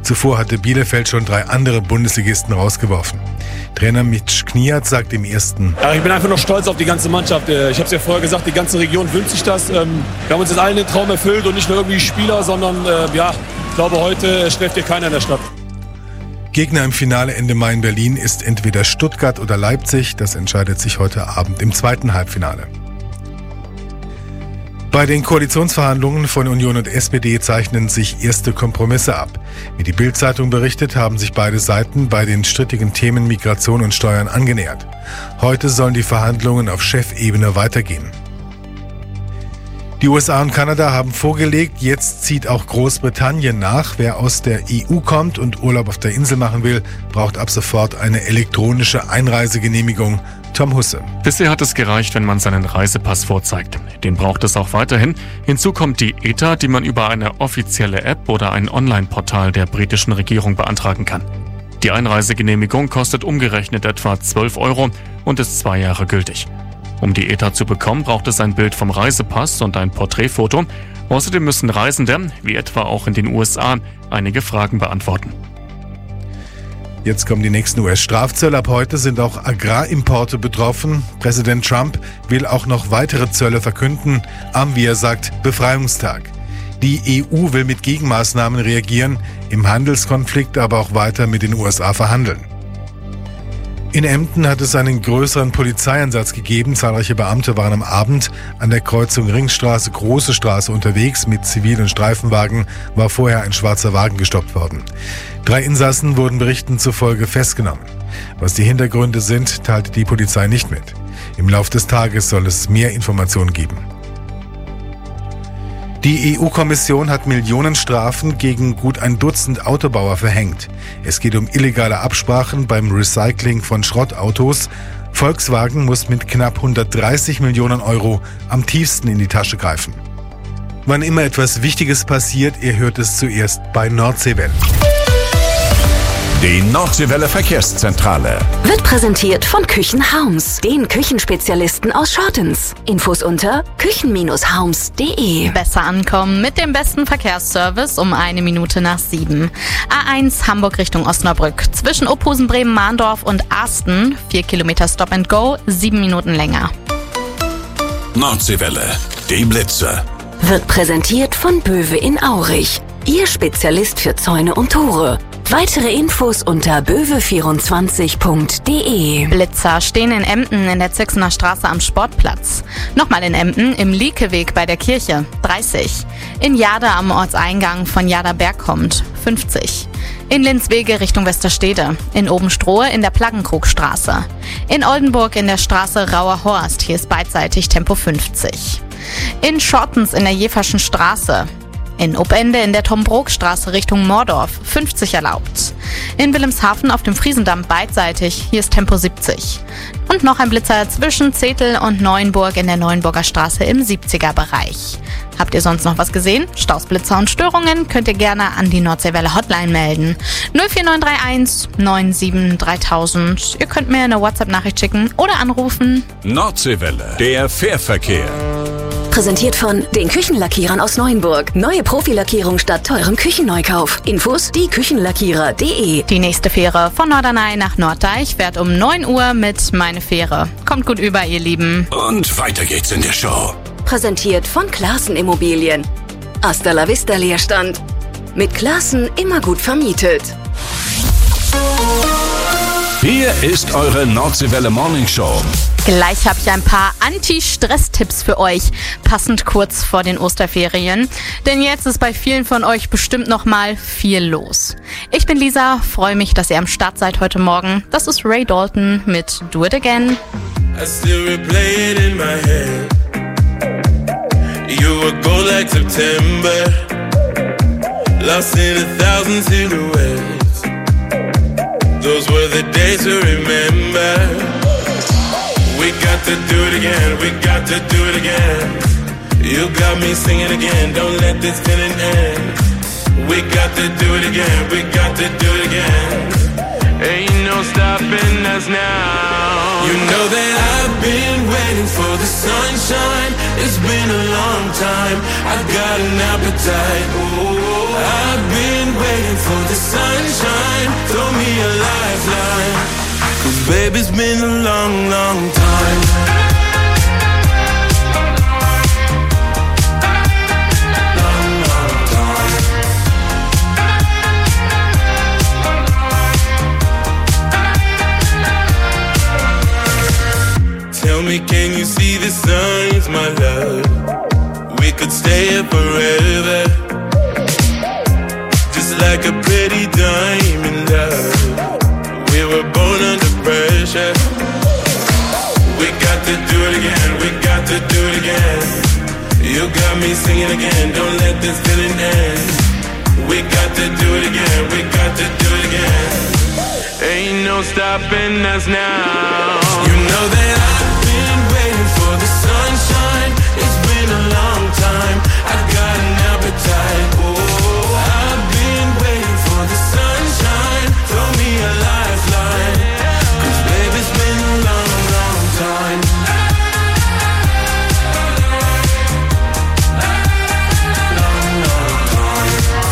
Zuvor hatte Bielefeld schon 3 andere Bundesligisten rausgeworfen. Trainer Mitch Kniat sagt im ersten: Ich bin einfach noch stolz auf die ganze Mannschaft. Ich habe es ja vorher gesagt, die ganze Region wünscht sich das. Wir haben uns jetzt allen den Traum erfüllt und nicht nur irgendwie Spieler, sondern ich glaube, heute schläft hier keiner in der Stadt. Gegner im Finale Ende Mai in Berlin ist entweder Stuttgart oder Leipzig. Das entscheidet sich heute Abend im zweiten Halbfinale. Bei den Koalitionsverhandlungen von Union und SPD zeichnen sich erste Kompromisse ab. Wie die Bild-Zeitung berichtet, haben sich beide Seiten bei den strittigen Themen Migration und Steuern angenähert. Heute sollen die Verhandlungen auf Chefebene weitergehen. Die USA und Kanada haben vorgelegt, jetzt zieht auch Großbritannien nach. Wer aus der EU kommt und Urlaub auf der Insel machen will, braucht ab sofort eine elektronische Einreisegenehmigung. Tom Husse. Bisher hat es gereicht, wenn man seinen Reisepass vorzeigt. Den braucht es auch weiterhin. Hinzu kommt die ETA, die man über eine offizielle App oder ein Online-Portal der britischen Regierung beantragen kann. Die Einreisegenehmigung kostet umgerechnet etwa 12 € und ist 2 Jahre gültig. Um die ETA zu bekommen, braucht es ein Bild vom Reisepass und ein Porträtfoto. Außerdem müssen Reisende, wie etwa auch in den USA, einige Fragen beantworten. Jetzt kommen die nächsten US-Strafzölle. Ab heute sind auch Agrarimporte betroffen. Präsident Trump will auch noch weitere Zölle verkünden am, wie er sagt, Befreiungstag. Die EU will mit Gegenmaßnahmen reagieren, im Handelskonflikt aber auch weiter mit den USA verhandeln. In Emden hat es einen größeren Polizeieinsatz gegeben. Zahlreiche Beamte waren am Abend an der Kreuzung Ringstraße, Große Straße unterwegs. Mit zivilen Streifenwagen war vorher ein schwarzer Wagen gestoppt worden. 3 Insassen wurden Berichten zufolge festgenommen. Was die Hintergründe sind, teilte die Polizei nicht mit. Im Lauf des Tages soll es mehr Informationen geben. Die EU-Kommission hat Millionenstrafen gegen gut ein Dutzend Autobauer verhängt. Es geht um illegale Absprachen beim Recycling von Schrottautos. Volkswagen muss mit knapp 130 Millionen € am tiefsten in die Tasche greifen. Wann immer etwas Wichtiges passiert, ihr hört es zuerst bei Nordseewelle. Die Nordseewelle Verkehrszentrale wird präsentiert von Küchenhaums, den Küchenspezialisten aus Schortens. Infos unter küchen-haums.de. Besser ankommen mit dem besten Verkehrsservice um 1 Minute nach 7. A1 Hamburg Richtung Osnabrück. Zwischen Ophusen, Bremen, Mahndorf und Asten 4 Kilometer Stop and Go, 7 Minuten länger. Nordseewelle, die Blitze. Wird präsentiert von Böwe in Aurich. Ihr Spezialist für Zäune und Tore. Weitere Infos unter böwe24.de. Blitzer stehen in Emden in der Zixener Straße am Sportplatz. Nochmal in Emden im Liekeweg bei der Kirche 30. In Jada am Ortseingang von Jada Bergkommt 50. In Linzwege Richtung Westerstede. In Obenstrohe in der Plaggenkrugstraße. In Oldenburg in der Straße Rauer Horst. Hier ist beidseitig Tempo 50. In Schortens in der Jeverschen Straße. In Obende in der Tombrogstraße Richtung Mordorf 50 erlaubt. In Wilhelmshaven auf dem Friesendamm beidseitig, hier ist Tempo 70. Und noch ein Blitzer zwischen Zetel und Neuenburg in der Neuenburger Straße im 70er-Bereich. Habt ihr sonst noch was gesehen? Staus, Blitzer und Störungen könnt ihr gerne an die Nordseewelle Hotline melden. 04931 97 3000. Ihr könnt mir eine WhatsApp-Nachricht schicken oder anrufen. Nordseewelle, der Fährverkehr. Präsentiert von den Küchenlackierern aus Neuenburg. Neue Profilackierung statt teurem Küchenneukauf. Infos dieküchenlackierer.de. Die nächste Fähre von Norderney nach Norddeich fährt um 9 Uhr mit Meine Fähre. Kommt gut über, ihr Lieben. Und weiter geht's in der Show. Präsentiert von Klaassen Immobilien. Hasta la vista Leerstand. Mit Klaassen immer gut vermietet. Hier ist eure Nordseewelle Morning Show. Gleich habe ich ein paar Anti-Stress-Tipps für euch, passend kurz vor den Osterferien. Denn jetzt ist bei vielen von euch bestimmt noch mal viel los. Ich bin Lisa, freue mich, dass ihr am Start seid heute Morgen. Das ist Ray Dalton mit Do It Again. I still replay it in my head. You were gold like September, lost in 1,000 silhouettes. Those were the days to remember. We got to do it again, we got to do it again. You got me singing again, don't let this feeling end. We got to do it again, we got to do it again. Ain't no stopping us now. You know that I've been waiting for the sunshine. It's been a long time. I've got an appetite. Oh, I've been waiting for the sunshine. Throw me a lifeline. 'Cause baby, it's been a long, long time. Tell me, can you see the signs, my love? We could stay here forever. Just like a pretty diamond, love. We were born under pressure. We got to do it again, we got to do it again. You got me singing again, don't let this feeling end. We got to do it again, we got to do it again. Ain't no stopping us now. You know that I've been waiting for the sunshine. It's been a long time. I've got an appetite. Oh, I've been waiting for the sunshine. Throw me a lifeline. 'Cause baby, it's been a long, long time. Long, long time.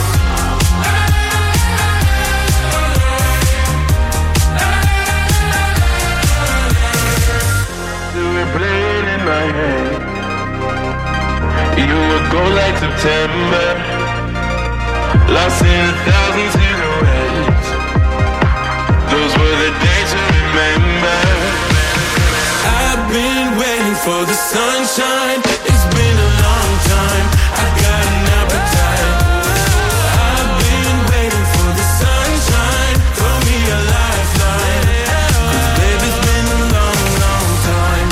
Play it in my head. You would go like September, lost in 1,000 silhouettes. Those were the days to remember. I've been waiting for the sunshine. It's been a long time. I've got an appetite. I've been waiting for the sunshine. Throw me a lifeline. 'Cause baby, it's been a long, long time.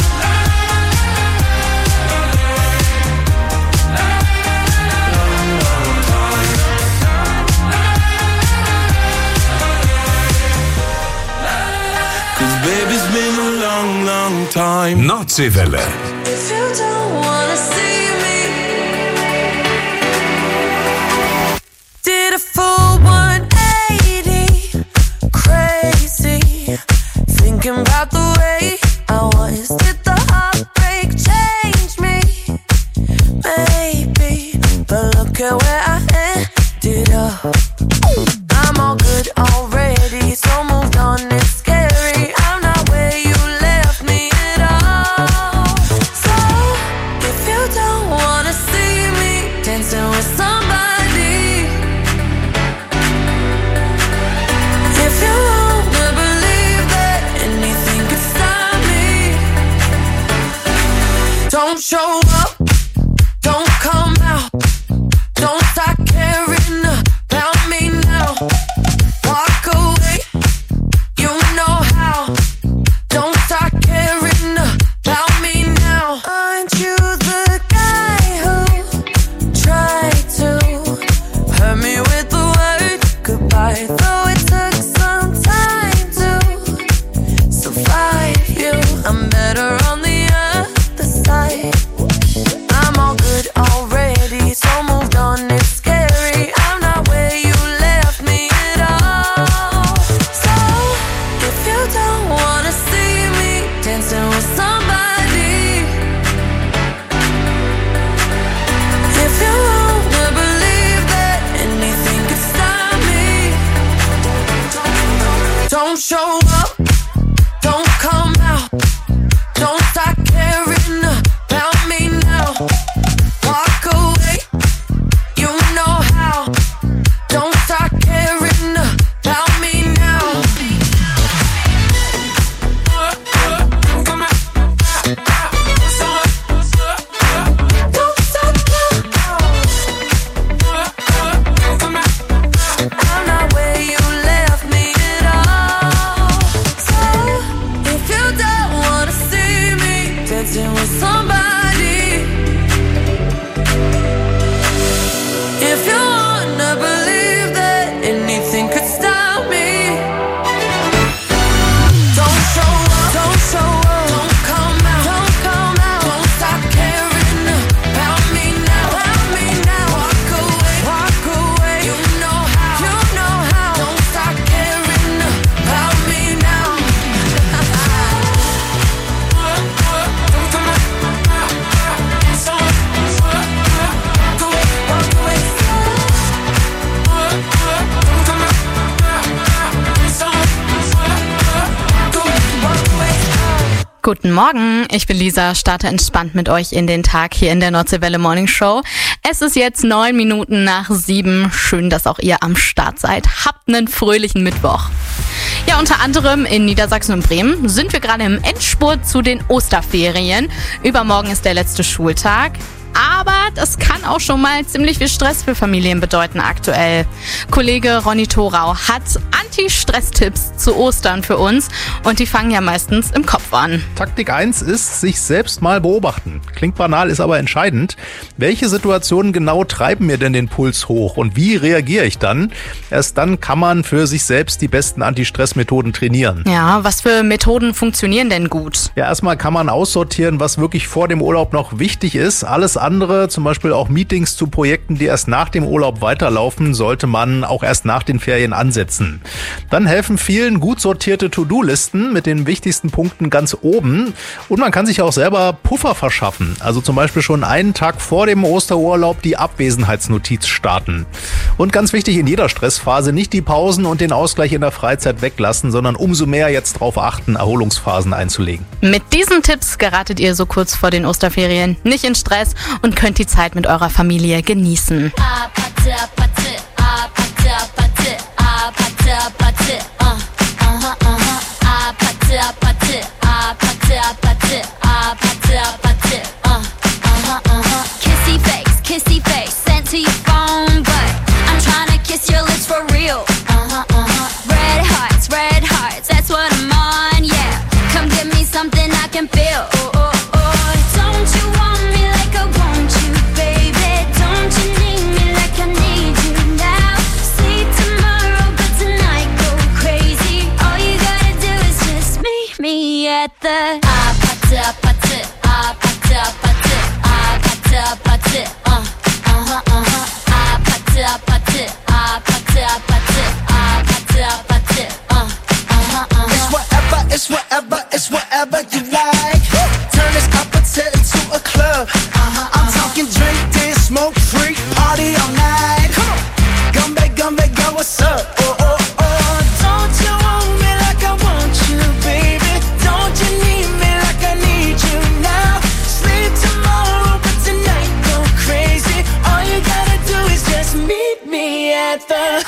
Baby's been a long, long time. Nordseewelle. If you don't wanna see me, did a full 180, crazy, thinking about the way I was. Did the heartbreak change me? Maybe, but look at where I ended up. I'm all good already, so moved on, it's scary. I'm not where you left me at all. Guten Morgen, ich bin Lisa, starte entspannt mit euch in den Tag hier in der Nordseewelle Morning Show. Es ist jetzt 9 Minuten nach 7. Schön, dass auch ihr am Start seid. Habt einen fröhlichen Mittwoch. Ja, unter anderem in Niedersachsen und Bremen sind wir gerade im Endspurt zu den Osterferien. Übermorgen ist der letzte Schultag. Aber das kann auch schon mal ziemlich viel Stress für Familien bedeuten aktuell. Kollege Ronny Thorau hat Anti-Stress-Tipps zu Ostern für uns und die fangen ja meistens im Kopf an. Taktik 1 ist, sich selbst mal beobachten. Klingt banal, ist aber entscheidend. Welche Situationen genau treiben mir denn den Puls hoch und wie reagiere ich dann? Erst dann kann man für sich selbst die besten Anti-Stress-Methoden trainieren. Ja, was für Methoden funktionieren denn gut? Ja, erstmal kann man aussortieren, was wirklich vor dem Urlaub noch wichtig ist. Alles andere, zum Beispiel auch Meetings zu Projekten, die erst nach dem Urlaub weiterlaufen, sollte man auch erst nach den Ferien ansetzen. Dann helfen vielen gut sortierte To-Do-Listen mit den wichtigsten Punkten ganz oben. Und man kann sich auch selber Puffer verschaffen. Also zum Beispiel schon einen Tag vor dem Osterurlaub die Abwesenheitsnotiz starten. Und ganz wichtig, in jeder Stressphase nicht die Pausen und den Ausgleich in der Freizeit weglassen, sondern umso mehr jetzt darauf achten, Erholungsphasen einzulegen. Mit diesen Tipps geratet ihr so kurz vor den Osterferien nicht in Stress und könnt die Zeit mit eurer Familie genießen. Kissy face, sent to your phone, but I'm trying to kiss your lips for real. Red hearts, that's what I'm on, yeah. Come give me something I can feel. Don't you want me like I want you, baby? Don't you need me like I need you now? Sleep tomorrow, but tonight go crazy. All you gotta do is just meet me at the It's whatever you like. Turn this appetite into a club. I'm talking drink, dance, smoke, freak, party all night. Come back, go, what's up? Don't you want me like I want you, baby? Don't you need me like I need you now? Sleep tomorrow, but tonight go crazy. All you gotta do is just meet me at the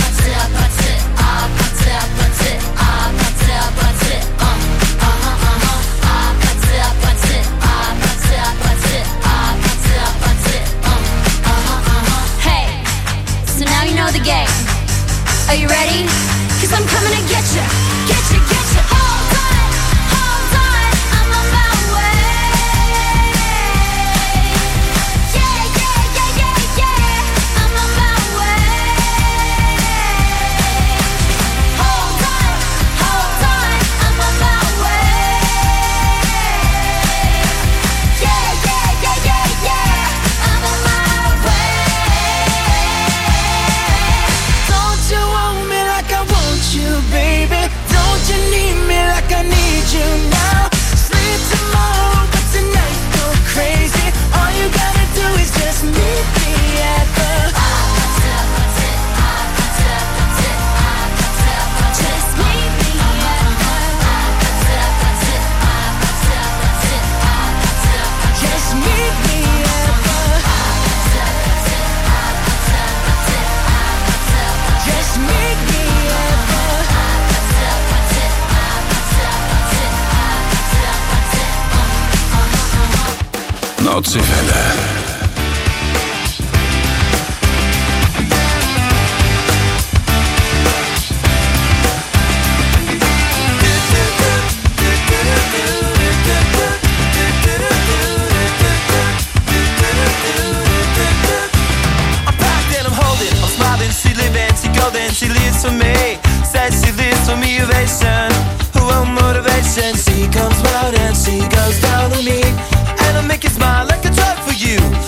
Are you ready? 'Cause I'm coming to get you. Hold on, I'm on my way. Yeah, I'm on my way. Hold on, I'm on my way. Yeah, I'm on my way. Don't you want me like I want you, baby? Don't you need me like I need you now? Sleep tomorrow, but tonight go crazy. All you gotta do is just meet me at the just meet me at just meet me at just meet me Nordseewelle. She living, she golden, she lives for me. Says she lives for me, ovation. Who won't motivation? She comes round and she goes down on me, and I make you smile like I tried for you.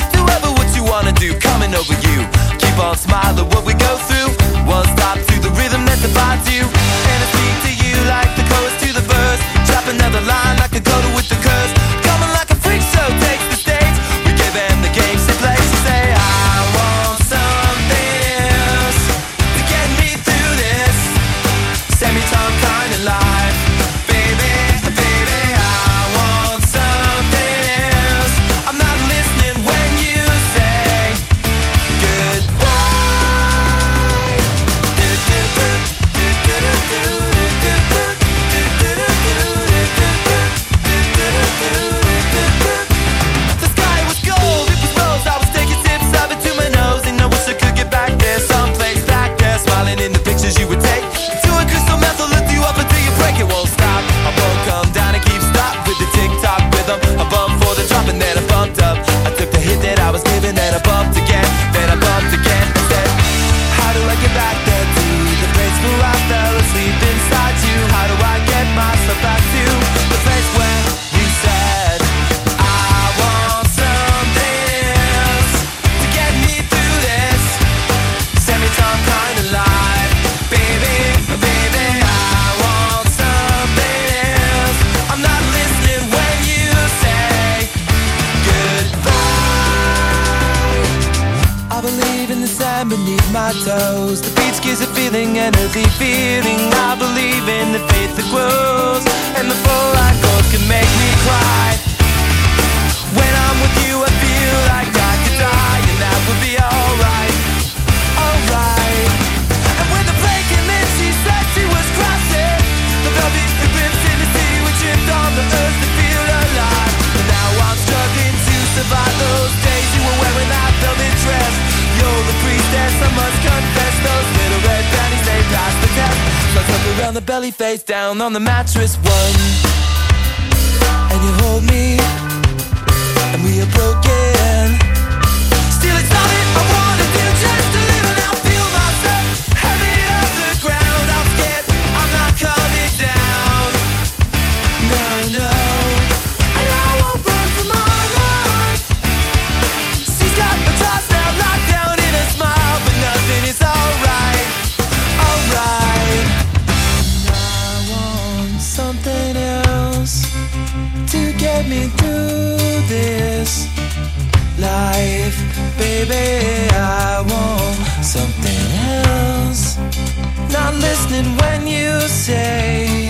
toes. The beach gives a feeling, an earthly feeling. I believe in the faith that grows, and the fluoride gold can make me cry. When I'm with you, I feel like I could die, and that would be alright, alright. And when the plane came in, she said she was crossing the velvet ribbons in the sea. We tripped on the earth to feel alive. And now I'm struggling to survive those days you were wearing that velvet dress. You're the priestess, I must confess. Those little red panties, they passed the test. So I tuck around the belly, face down on the mattress one, and you hold me, and we are broken. Still it's not it I wanna do, just to live and I'll feel myself heavy off the ground. I'm scared I'm not coming down. No, no. And I won't run from my life. She's got the toss now locked down in a smile, but nothing is alright, alright. And I want something else to get me through this life, baby. I want something else. Not listening when you say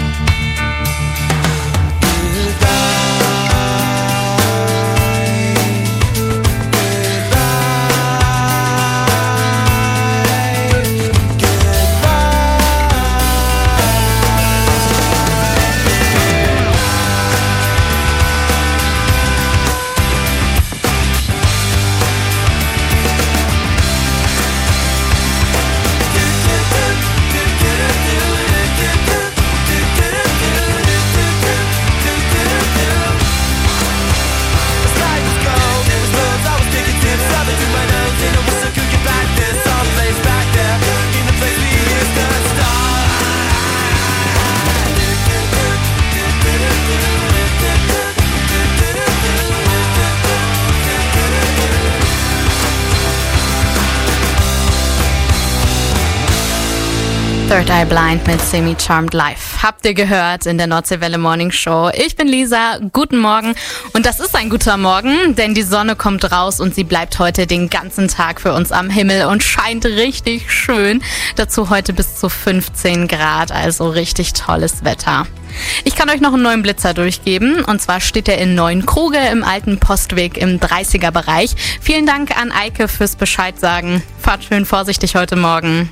Third Eye Blind mit Semi-Charmed Life. Habt ihr gehört in der Nordseewelle Morning Show. Ich bin Lisa, guten Morgen. Und das ist ein guter Morgen, denn die Sonne kommt raus und sie bleibt heute den ganzen Tag für uns am Himmel und scheint richtig schön. Dazu heute bis zu 15 Grad, also richtig tolles Wetter. Ich kann euch noch einen neuen Blitzer durchgeben, und zwar steht er in Neuenkruge im alten Postweg im 30er Bereich. Vielen Dank an Eike fürs Bescheid sagen. Fahrt schön vorsichtig heute Morgen.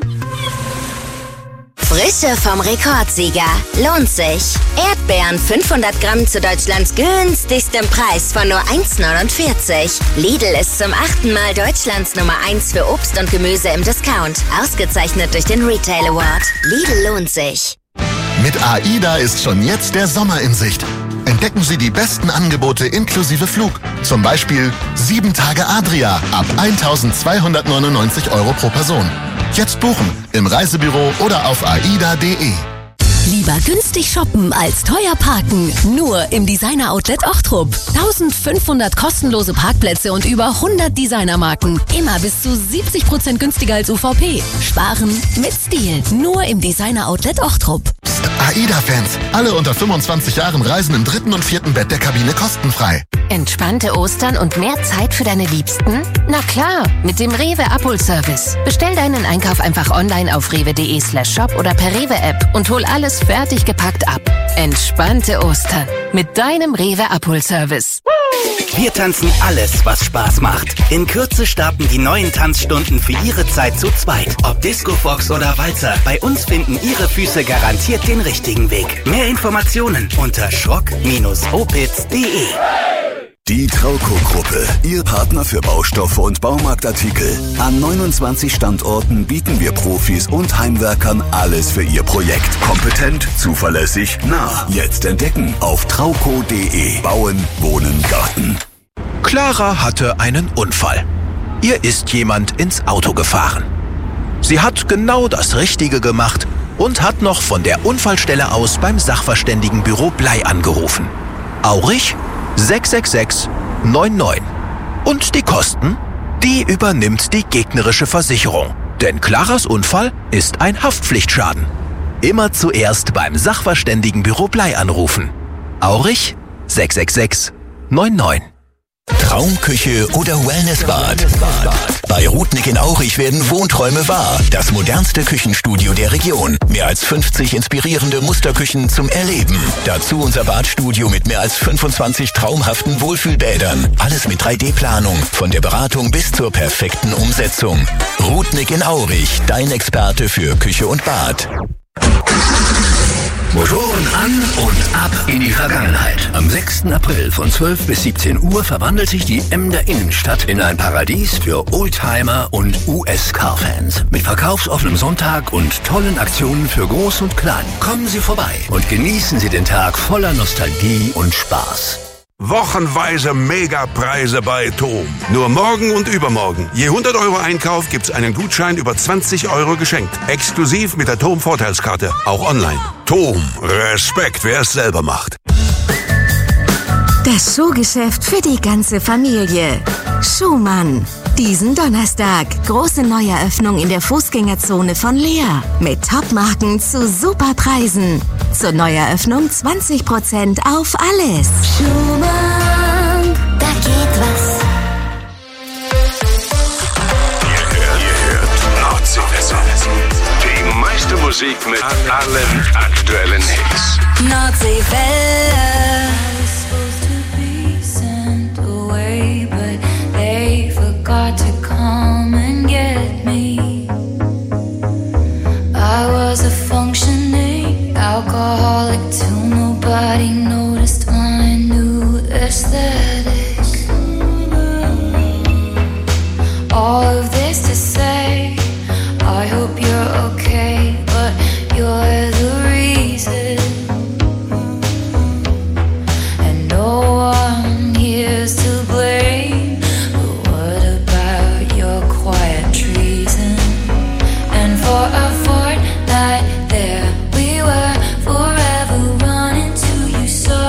Frische vom Rekordsieger. Lohnt sich. Erdbeeren 500 Gramm zu Deutschlands günstigstem Preis von nur 1,49. Lidl ist zum 8. Mal Deutschlands Nummer 1 für Obst und Gemüse im Discount. Ausgezeichnet durch den Retail Award. Lidl lohnt sich. Mit AIDA ist schon jetzt der Sommer in Sicht. Entdecken Sie die besten Angebote inklusive Flug. Zum Beispiel 7 Tage Adria ab 1.299 € pro Person. Jetzt buchen im Reisebüro oder auf aida.de. Lieber günstig shoppen als teuer parken. Nur im Designer Outlet Ochtrup. 1500 kostenlose Parkplätze und über 100 Designermarken. Immer bis zu 70% günstiger als UVP. Sparen mit Stil. Nur im Designer Outlet Ochtrup. AIDA-Fans, alle unter 25 Jahren reisen im 3. und 4. Bett der Kabine kostenfrei. Entspannte Ostern und mehr Zeit für deine Liebsten? Na klar, mit dem Rewe Abholservice. Bestell deinen Einkauf einfach online auf rewe.de/shop oder per Rewe-App und hol alles fertig gepackt ab. Entspannte Ostern mit deinem Rewe Abholservice. Wir tanzen alles, was Spaß macht. In Kürze starten die neuen Tanzstunden für Ihre Zeit zu zweit. Ob Disco Fox oder Walzer, bei uns finden Ihre Füße garantiert den richtigen Weg. Mehr Informationen unter schrock-opitz.de. Die Trauco-Gruppe, Ihr Partner für Baustoffe und Baumarktartikel. An 29 Standorten bieten wir Profis und Heimwerkern alles für Ihr Projekt. Kompetent, zuverlässig, nah. Jetzt entdecken auf trauco.de. Bauen, Wohnen, Garten. Clara hatte einen Unfall. Ihr ist jemand ins Auto gefahren. Sie hat genau das Richtige gemacht und hat noch von der Unfallstelle aus beim Sachverständigenbüro Blei angerufen. Aurich 666 99. Und die Kosten? Die übernimmt die gegnerische Versicherung. Denn Claras Unfall ist ein Haftpflichtschaden. Immer zuerst beim Sachverständigenbüro Blei anrufen. Aurich 666 99. Traumküche oder Wellnessbad? Bei Rudnick in Aurich werden Wohnträume wahr. Das modernste Küchenstudio der Region. Mehr als 50 inspirierende Musterküchen zum Erleben. Dazu unser Badstudio mit mehr als 25 traumhaften Wohlfühlbädern. Alles mit 3D-Planung. Von der Beratung bis zur perfekten Umsetzung. Rudnick in Aurich. Dein Experte für Küche und Bad. Motoren an und ab in die Vergangenheit. Am 6. April von 12 bis 17 Uhr verwandelt sich die Emder Innenstadt in ein Paradies für Oldtimer und US-Car-Fans. Mit verkaufsoffenem Sonntag und tollen Aktionen für Groß und Klein. Kommen Sie vorbei und genießen Sie den Tag voller Nostalgie und Spaß. Wochenweise Megapreise bei TOM. Nur morgen und übermorgen. Je 100 € Einkauf gibt's einen Gutschein über 20 € geschenkt. Exklusiv mit der TOM Vorteilskarte. Auch online. TOM. Respekt, wer es selber macht. Das Schuhgeschäft für die ganze Familie. Schumann. Diesen Donnerstag große Neueröffnung in der Fußgängerzone von Lea. Mit Topmarken zu super Preisen. Zur Neueröffnung 20% auf alles. Schumann, da geht was. Ihr hört Nordseewelle. Die meiste Musik mit allen aktuellen Hits. Nordseewelle. Got to come and get me. I was a functioning alcoholic till nobody noticed my new aesthetic. All of this to say, I hope you're okay, but you're the reason. And no one here's to blame. For a fortnight there we were, forever running to you so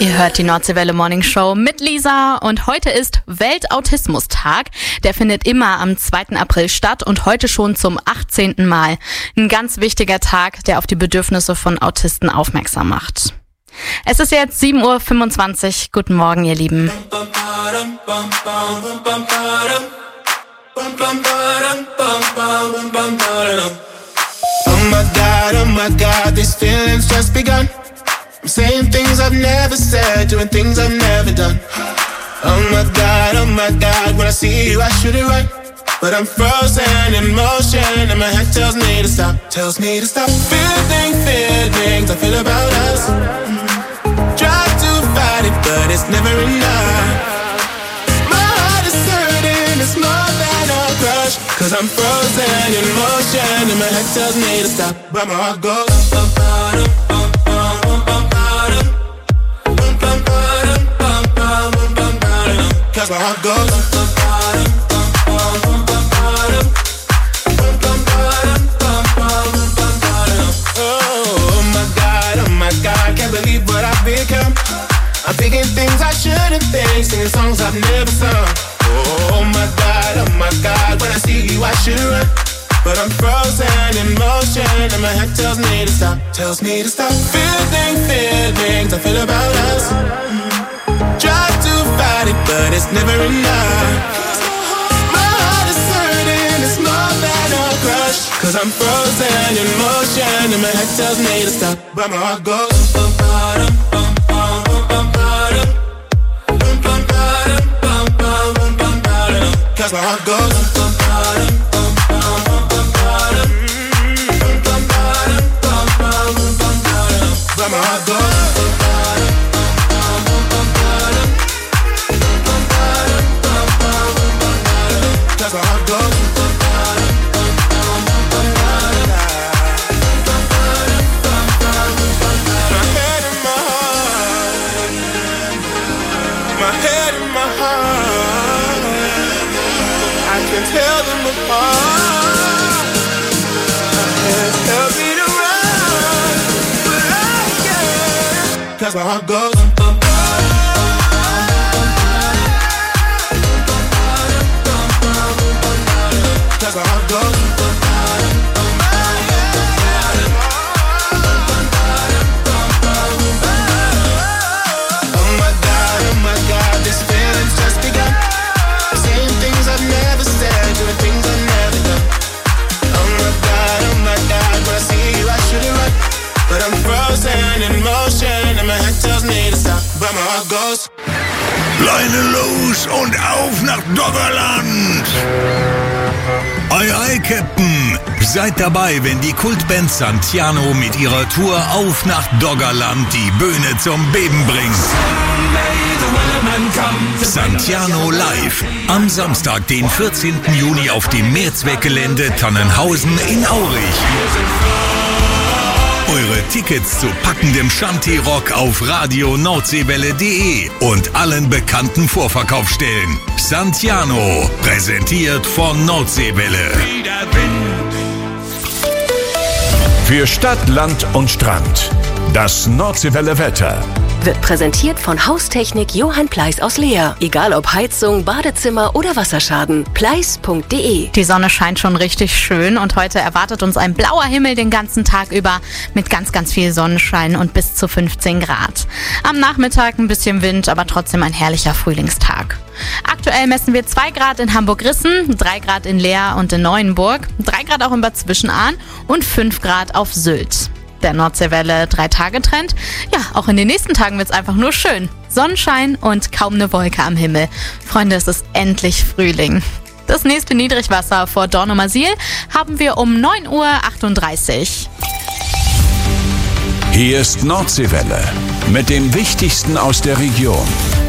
Ihr hört die Nordseewelle Morning Show mit Lisa und heute ist Weltautismustag. Der findet immer am 2. April statt und heute schon zum 18. Mal. Ein ganz wichtiger Tag, der auf die Bedürfnisse von Autisten aufmerksam macht. Es ist jetzt 7:25 Uhr. Guten Morgen, ihr Lieben. Oh my God, these feelings just begun. I'm saying things I've never said, doing things I've never done. Oh my God, when I see you I should it right. But I'm frozen in motion and my head tells me to stop. Feelings I feel about us. Try to fight it but it's never enough. My heart is hurting, it's more than a crush. Cause I'm frozen in motion and my head tells me to stop. But my heart goes cause my heart goes oh my God, can't believe what I've become. I'm thinking things I shouldn't think, singing songs I've never sung. Oh my God, when I see you I should run. But I'm frozen in motion and my head tells me to stop. Feelings I feel about us. Try to fight it but it's never enough. My heart is hurting, it's more than a crush. Cause I'm frozen in motion and my head tells me to stop. But my heart goes cause my heart goes but my heart goes cause my heart goes my head and my heart I can tell them apart. Can't help me to run, but I can't. Cause my heart goes cause my heart goes oh my God, this feeling's just begun. Saying things I've never said, doing things I've never done. Oh my God, when I see you I should it right. But I'm frozen in motion and my head tells me to stop. But my heart goes Leine los und auf nach Doggerland! Ei, Captain! Seid dabei, wenn die Kultband Santiano mit ihrer Tour Auf nach Doggerland die Bühne zum Beben bringt. Santiano live. Am Samstag, den 14. Juni auf dem Mehrzweckgelände Tannenhausen in Aurich. Eure Tickets zu packendem Shanty-Rock auf radio-nordseewelle.de und allen bekannten Vorverkaufsstellen. Santiano, präsentiert von Nordseewelle. Für Stadt, Land und Strand. Das Nordseewelle Wetter. Wird präsentiert von Haustechnik Johann Pleiss aus Leer. Egal ob Heizung, Badezimmer oder Wasserschaden. Pleiss.de. Die Sonne scheint schon richtig schön und heute erwartet uns ein blauer Himmel den ganzen Tag über mit ganz, ganz viel Sonnenschein und bis zu 15 Grad. Am Nachmittag ein bisschen Wind, aber trotzdem ein herrlicher Frühlingstag. Aktuell messen wir 2 Grad in Hamburg-Rissen, 3 Grad in Leer und in Neuenburg, 3 Grad auch in Bad Zwischenahn und 5 Grad auf Sylt. Der Nordseewelle 3-Tage-Trend. Ja, auch in den nächsten Tagen wird's einfach nur schön. Sonnenschein und kaum eine Wolke am Himmel. Freunde, es ist endlich Frühling. Das nächste Niedrigwasser vor Dornumersiel haben wir um 9:38 Uhr. Hier ist Nordseewelle mit dem Wichtigsten aus der Region.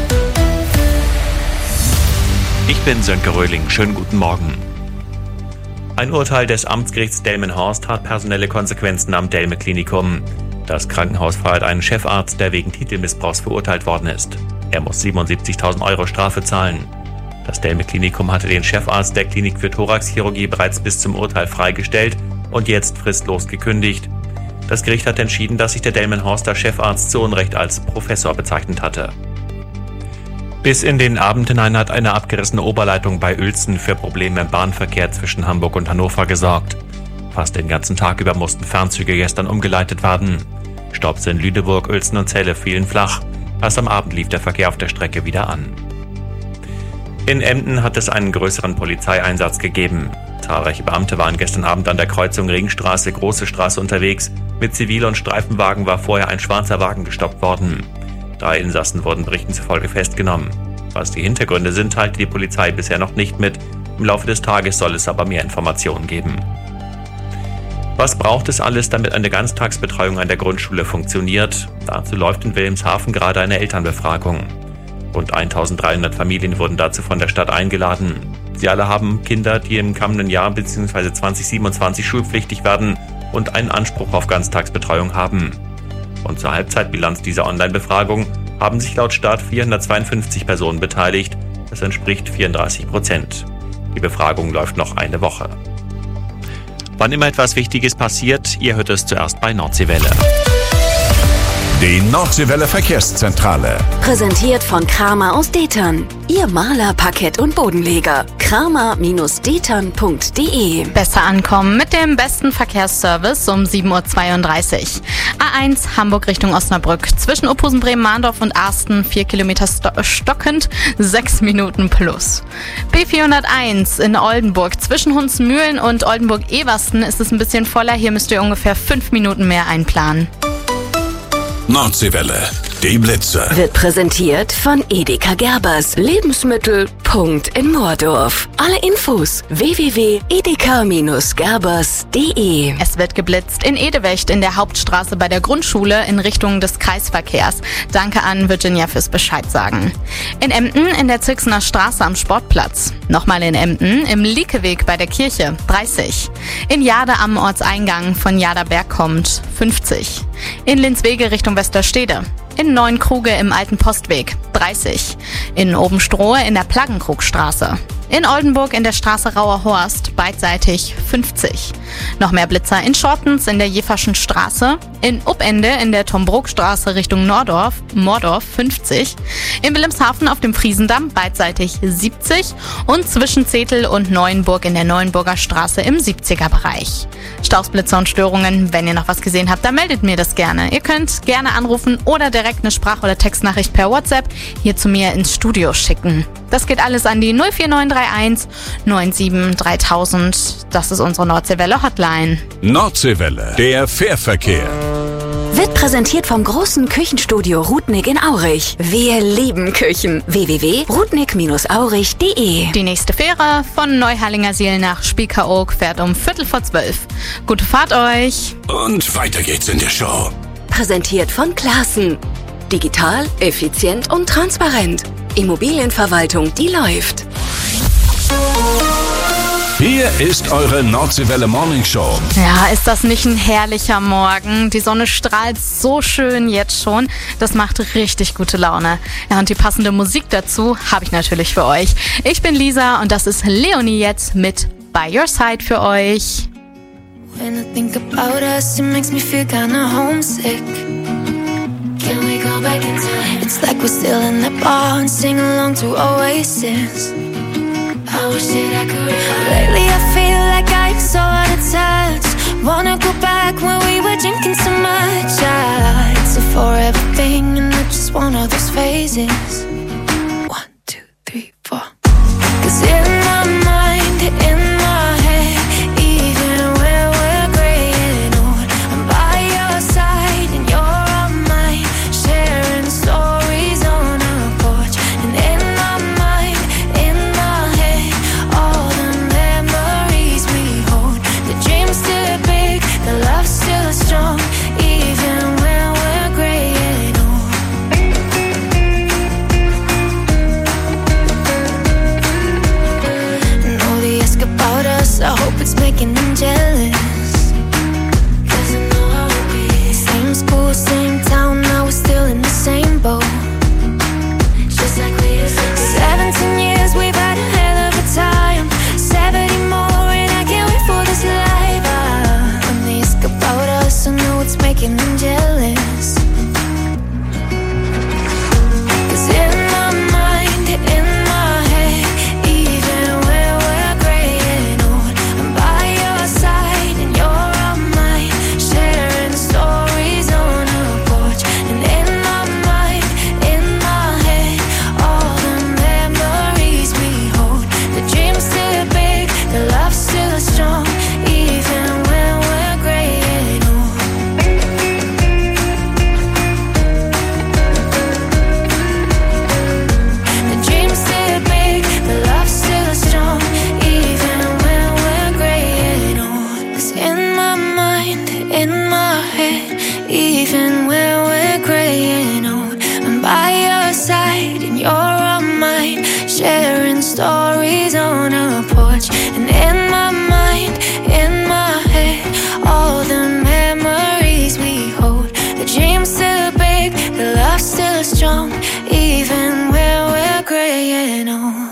Ich bin Sönke Röhling. Schönen guten Morgen. Ein Urteil des Amtsgerichts Delmenhorst hat personelle Konsequenzen am Delme-Klinikum. Das Krankenhaus feuert einen Chefarzt, der wegen Titelmissbrauchs verurteilt worden ist. Er muss 77.000 € Strafe zahlen. Das Delme-Klinikum hatte den Chefarzt der Klinik für Thoraxchirurgie bereits bis zum Urteil freigestellt und jetzt fristlos gekündigt. Das Gericht hat entschieden, dass sich der Delmenhorster Chefarzt zu Unrecht als Professor bezeichnet hatte. Bis in den Abend hinein hat eine abgerissene Oberleitung bei Uelzen für Probleme im Bahnverkehr zwischen Hamburg und Hannover gesorgt. Fast den ganzen Tag über mussten Fernzüge gestern umgeleitet werden. Stopps in Lüneburg, Uelzen und Celle fielen flach. Erst am Abend lief der Verkehr auf der Strecke wieder an. In Emden hat es einen größeren Polizeieinsatz gegeben. Zahlreiche Beamte waren gestern Abend an der Kreuzung Ringstraße, Große Straße unterwegs. Mit Zivil- und Streifenwagen war vorher ein schwarzer Wagen gestoppt worden. 3 Insassen wurden Berichten zufolge festgenommen. Was die Hintergründe sind, teilte die Polizei bisher noch nicht mit. Im Laufe des Tages soll es aber mehr Informationen geben. Was braucht es alles, damit eine Ganztagsbetreuung an der Grundschule funktioniert? Dazu läuft in Wilhelmshaven gerade eine Elternbefragung. Rund 1300 Familien wurden dazu von der Stadt eingeladen. Sie alle haben Kinder, die im kommenden Jahr bzw. 2027 schulpflichtig werden und einen Anspruch auf Ganztagsbetreuung haben. Und zur Halbzeitbilanz dieser Online-Befragung haben sich laut Staat 452 Personen beteiligt. Das entspricht 34%. Die Befragung läuft noch eine Woche. Wann immer etwas Wichtiges passiert, ihr hört es zuerst bei Nordseewelle. Die Nordseewelle Verkehrszentrale. Präsentiert von Kramer aus Detern. Ihr Maler, Parkett und Bodenleger. Kramer-Detern.de. Besser ankommen mit dem besten Verkehrsservice um 7.32 Uhr. A1 Hamburg Richtung Osnabrück. Zwischen Ophusen, Bremen-Mahndorf und Arsten 4 Kilometer stockend, 6 Minuten plus. B401 in Oldenburg. Zwischen Hunsmühlen und Oldenburg-Eversten ist es ein bisschen voller. Hier müsst ihr ungefähr 5 Minuten mehr einplanen. Nordseewelle, die Blitze. Wird präsentiert von Edeka Gerbers. Lebensmittel. In Moordorf. Alle Infos www.edeka-gerbers.de. Es wird geblitzt in Edewecht in der Hauptstraße bei der Grundschule in Richtung des Kreisverkehrs. Danke an Virginia fürs Bescheid sagen. In Emden in der Zirksener Straße am Sportplatz. Nochmal in Emden im Liekeweg bei der Kirche 30. In Jade am Ortseingang von Jader Berg kommt 50. In Linswege Richtung Westerstede. In Neuenkruge im Alten Postweg 30. In Obenstrohe in der Plaggenkrugstraße. In Oldenburg in der Straße Rauer Horst beidseitig 50. Noch mehr Blitzer in Schortens in der Jeverschen Straße. In Uppende in der Tombrookstraße Richtung Mordorf 50. In Wilhelmshaven auf dem Friesendamm beidseitig 70. Und zwischen Zetel und Neuenburg in der Neuenburger Straße im 70er-Bereich. Stausblitzer und Störungen, wenn ihr noch was gesehen habt, dann meldet mir das gerne. Ihr könnt gerne anrufen oder direkt eine Sprach- oder Textnachricht per WhatsApp hier zu mir ins Studio schicken. Das geht alles an die 04931 97 3000. Das ist unsere Nordseewelle Hotline. Nordseewelle, der Fährverkehr. Wird präsentiert vom großen Küchenstudio Rudnick in Aurich. Wir lieben Küchen. www.rudnick-aurich.de. Die nächste Fähre von Neuhallingersiel nach Spiekeroog fährt um 11:45. Gute Fahrt euch. Und weiter geht's in der Show. Präsentiert von Classen. Digital, effizient und transparent. Immobilienverwaltung, die läuft. Hier ist eure Nordseewelle Morning Show. Ja, ist das nicht ein herrlicher Morgen? Die Sonne strahlt so schön jetzt schon. Das macht richtig gute Laune. Ja, und die passende Musik dazu habe ich natürlich für euch. Ich bin Lisa und das ist Leonie jetzt mit By Your Side für euch. When I think about us, it makes me feel kinda homesick. Can we go back in time? It's like we're still in that bar and sing along to Oasis. I wish that I could. Lately I feel like I'm so out of touch. Wanna go back when we were drinking so much. It's a forever thing and not just one of those phases. 1, 2, 3, 4. 'Cause in my mind, in my head, even when we're graying old, I'm by your side and you're on mine, sharing stories on our porch. And in my mind, in my head, all the memories we hold. The dream's still big, the love's still strong, even when we're graying old. even where we're graying old.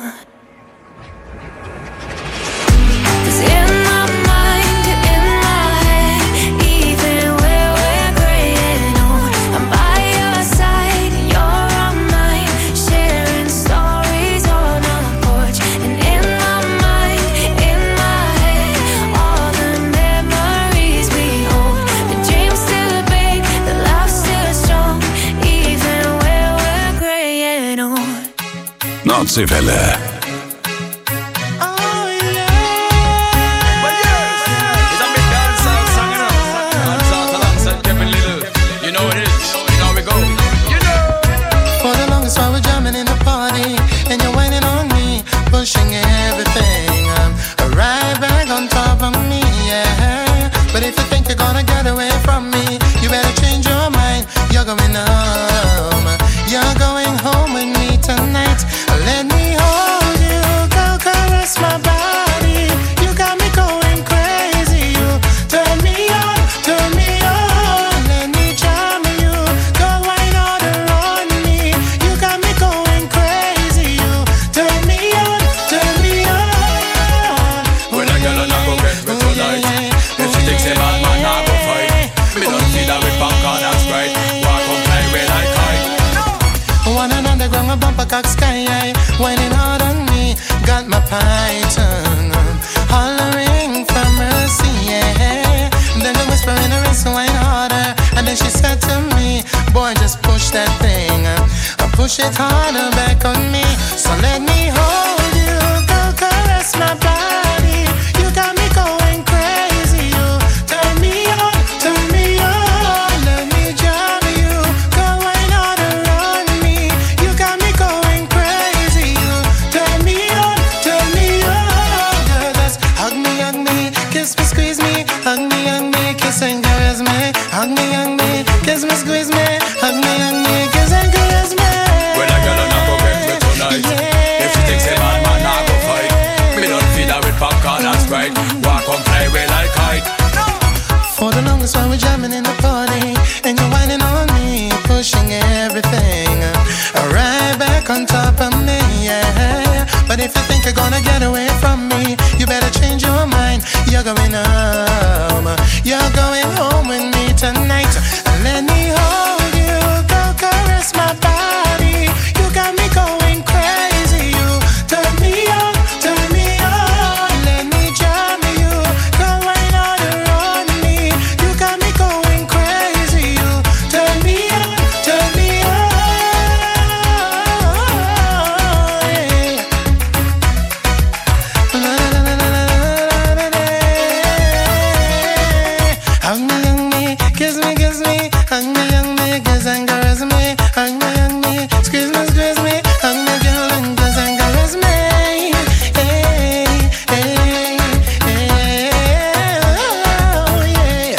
'Cause in my mind, in my head, even where we're graying old, I'm by your side, you're on mine, sharing stories on our porch. And in my mind, in my head, all the memories we hold. The dreams still big, the love still strong, even where we're graying old. Nordseewelle. For the longest while we're jamming in the party, and you're whining on me, pushing everything. Right back on top of me, yeah. But if you think you're gonna get away from me, you better change your mind. You're going home. You're going home with me tonight. Let me hold you, go caress my body. You got me going crazy. You turn me on, turn me on. Let me charm you, go wine all around me. You got me going crazy. You turn me on, turn me on. When I get on, I go get me tonight. If she thinks a bad man, I go fight. Me don't feed her with popcorn and Sprite. Walk on play with like kite. One and underground, a bumper cock sky, whining hard on me. Got my python hollering for mercy, yeah. Then the whisper in her ear, so wine harder. And then she said to me, boy, just push that thing, push it harder back on me. So let me hold you, go caress my body. You got me going crazy. You turn me on, turn me on. Let me drive you, go wine all around me. You got me going crazy. You turn me on, turn me on. Girl, just hug me, kiss me, squeeze me. Hug me, kiss and caress me. Hug me, kiss me, squeeze me. Hug me, kiss and caress me. When I get on, I go get me tonight. If she thinks a bad man, I go fight. Me don't feed her with popcorn and Sprite. Walk on play with like kite. For the longest while we're jamming in the party, and you're whining on me, pushing everything right back on top of me, yeah. But if you think you're gonna get away from me, you better change your mind. You're going home. You're going home with me tonight. Let me hold you, go caress my body. You got me going crazy. You turn me on, turn me on. Let me charm you, go wine all around me. You got me going crazy. You turn me on, turn me on. Yeah. Hug me, kiss me, hug me, kiss and caress me. Hug me, squeeze me, hug me, girl, and kiss and caress me. Hey, hey, hey, oh, yeah.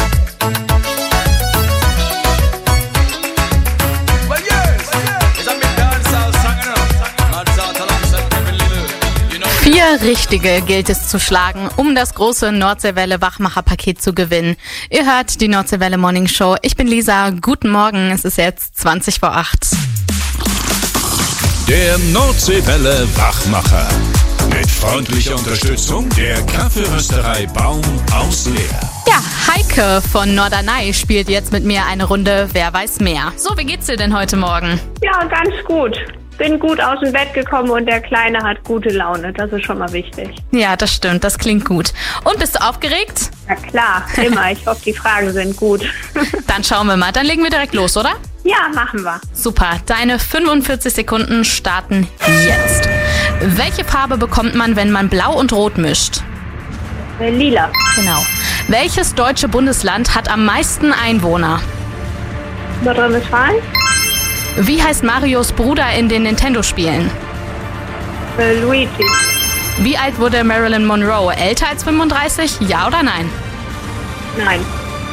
Well, yes, it's a big dancehall song, you know. Mats out alongside Kevin Little. You know. 4 richtige gilt es zu schlagen, um das große Nordseewelle Wachmacher-Paket zu gewinnen. Ihr hört die Nordseewelle Morning Show. Ich bin Lisa. Guten Morgen. Es ist jetzt 20 vor 8. Der Nordseewelle Wachmacher. Mit freundlicher Unterstützung der Kaffeerösterei Baum aus Leer. Ja, Heike von Norderney spielt jetzt mit mir eine Runde Wer weiß mehr. So, wie geht's dir denn heute Morgen? Ja, ganz gut. Bin gut aus dem Bett gekommen und der Kleine hat gute Laune. Das ist schon mal wichtig. Ja, das stimmt. Das klingt gut. Und bist du aufgeregt? Na klar, immer. Ich hoffe, die Fragen sind gut. Dann schauen wir mal. Dann legen wir direkt los, oder? Ja, machen wir. Super. Deine 45 Sekunden starten jetzt. Welche Farbe bekommt man, wenn man Blau und Rot mischt? Lila. Genau. Welches deutsche Bundesland hat am meisten Einwohner? Nordrhein-Westfalen. Wie heißt Marios Bruder in den Nintendo-Spielen? Luigi. Wie alt wurde Marilyn Monroe? Älter als 35? Ja oder nein? Nein.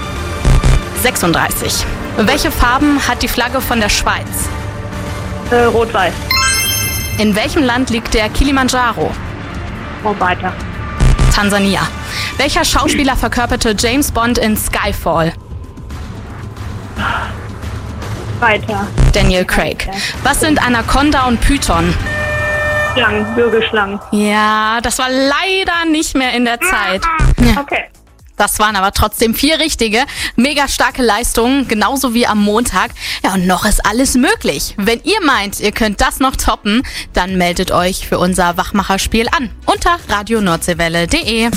36. Welche Farben hat die Flagge von der Schweiz? Rot-Weiß. In welchem Land liegt der Kilimanjaro? Weiter. Tansania. Welcher Schauspieler verkörperte James Bond in Skyfall? Weiter. Daniel Craig. Was sind Anaconda und Python? Schlangen, Würgeschlangen. Ja, das war leider nicht mehr in der Zeit. Okay. Das waren aber trotzdem 4 richtige. Mega starke Leistungen, genauso wie am Montag. Ja, und noch ist alles möglich. Wenn ihr meint, ihr könnt das noch toppen, dann meldet euch für unser Wachmacherspiel an unter radionordseewelle.de.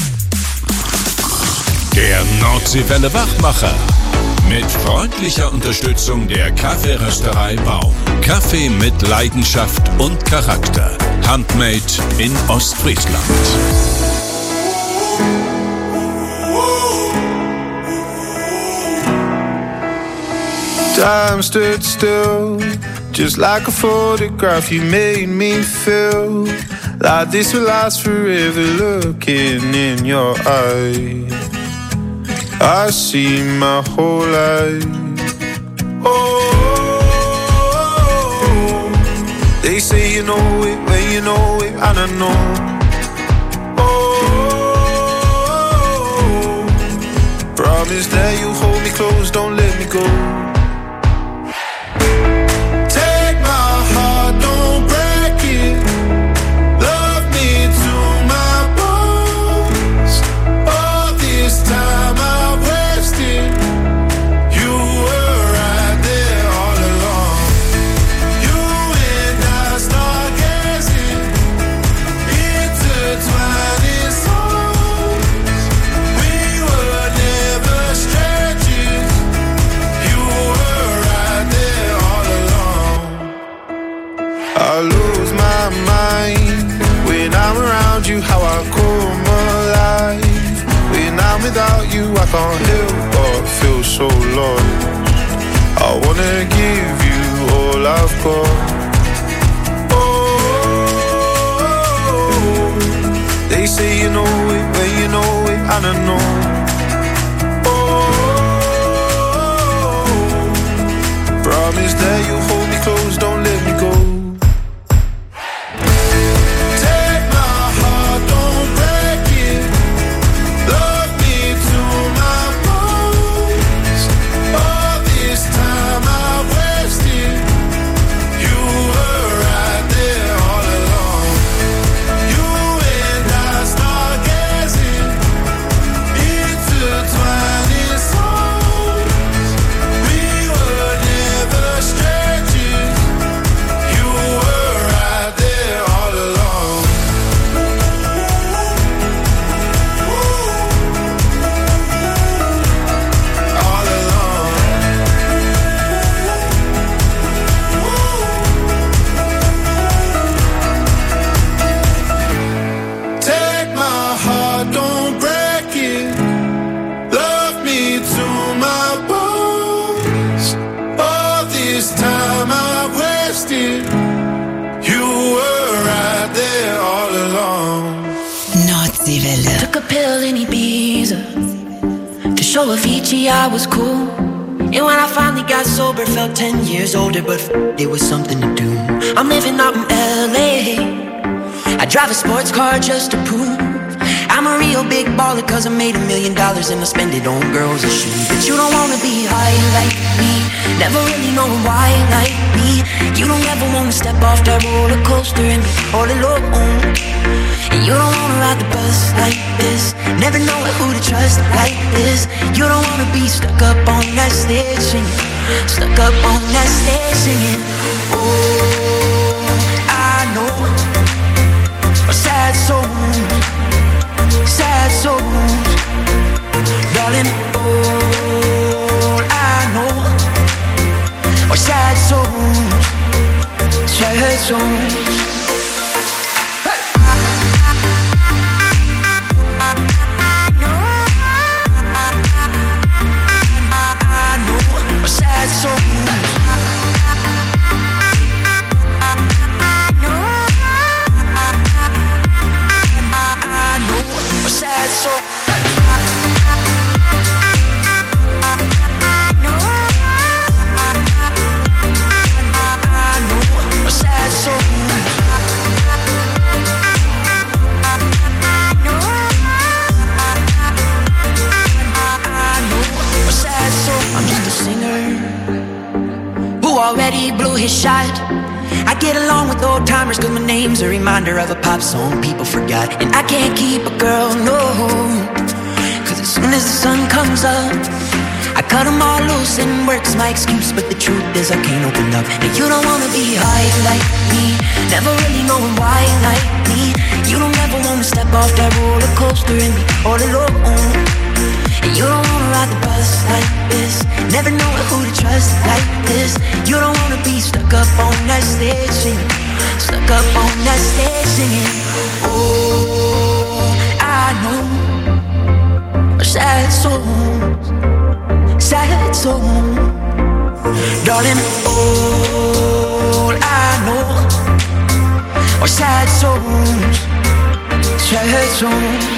Der Nordseewelle Wachmacher. Mit freundlicher Unterstützung der Kaffeerösterei Baum. Kaffee mit Leidenschaft und Charakter. Handmade in Ostfriesland. Time stood still, just like a photograph. You made me feel like this will last forever. Looking in your eyes, I see my whole life. Oh, they say you know it when you know it, and I know. Oh, promise that you hold me close, don't let me go. I lose my mind when I'm around you, how I come alive. When I'm without you, I can't help but feel so lost. I wanna give you all I've got. Oh, they say you know it when you know it, and I know. Oh, promise that you'll hold me close, don't let me go. Took a pill in Ibiza to show Avicii I was cool. And when I finally got sober, felt 10 years older, but it was something to do. I'm living out in LA. I drive a sports car just to prove I'm a real big baller, cause I made $1 million and I spend it on girls and shoes. But you don't wanna be high like me, never really know why like me. You don't ever wanna step off that roller coaster and be all alone. And you don't wanna ride the bus like this, never know who to trust like this. You don't wanna be stuck up on that stage singing, stuck up on that stage singing. Oh, I know a sad soul, sad souls, darling. All I know are sad souls, sad souls. shot. I get along with old timers cause my name's a reminder of a pop song people forgot. And I can't keep a girl, no, cause as soon as the sun comes up, I cut them all loose and work's my excuse. But the truth is I can't open up. And you don't wanna be high like me, never really knowing why like me. You don't ever wanna step off that roller coaster and be all alone. And you don't wanna ride the bus like this, never knowing who to trust like this. You don't wanna be stuck up on that stage singing, stuck up on that stage singing. Oh, I know sad songs, sad songs, darling. All I know are sad songs, sad songs.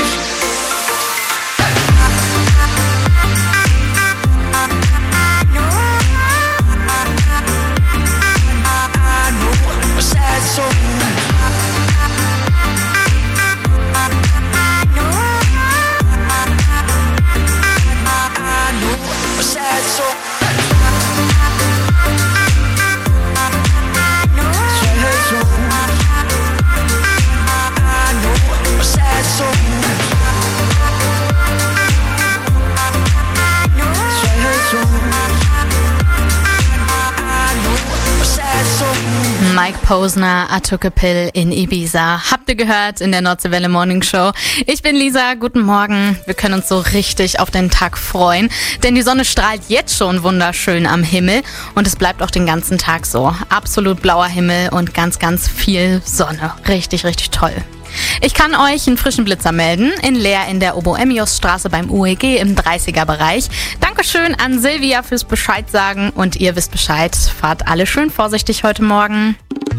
Mike Posner, I Took a Pill in Ibiza. Habt ihr gehört in der Nordseewelle Morning Show? Ich bin Lisa, guten Morgen. Wir können uns so richtig auf den Tag freuen, denn die Sonne strahlt jetzt schon wunderschön am Himmel und es bleibt auch den ganzen Tag so. Absolut blauer Himmel und ganz, ganz viel Sonne. Richtig, richtig toll. Ich kann euch einen frischen Blitzer melden, in Leer in der Oboemios-Straße beim UEG im 30er-Bereich. Dankeschön an Silvia fürs Bescheid sagen und ihr wisst Bescheid. Fahrt alle schön vorsichtig heute Morgen.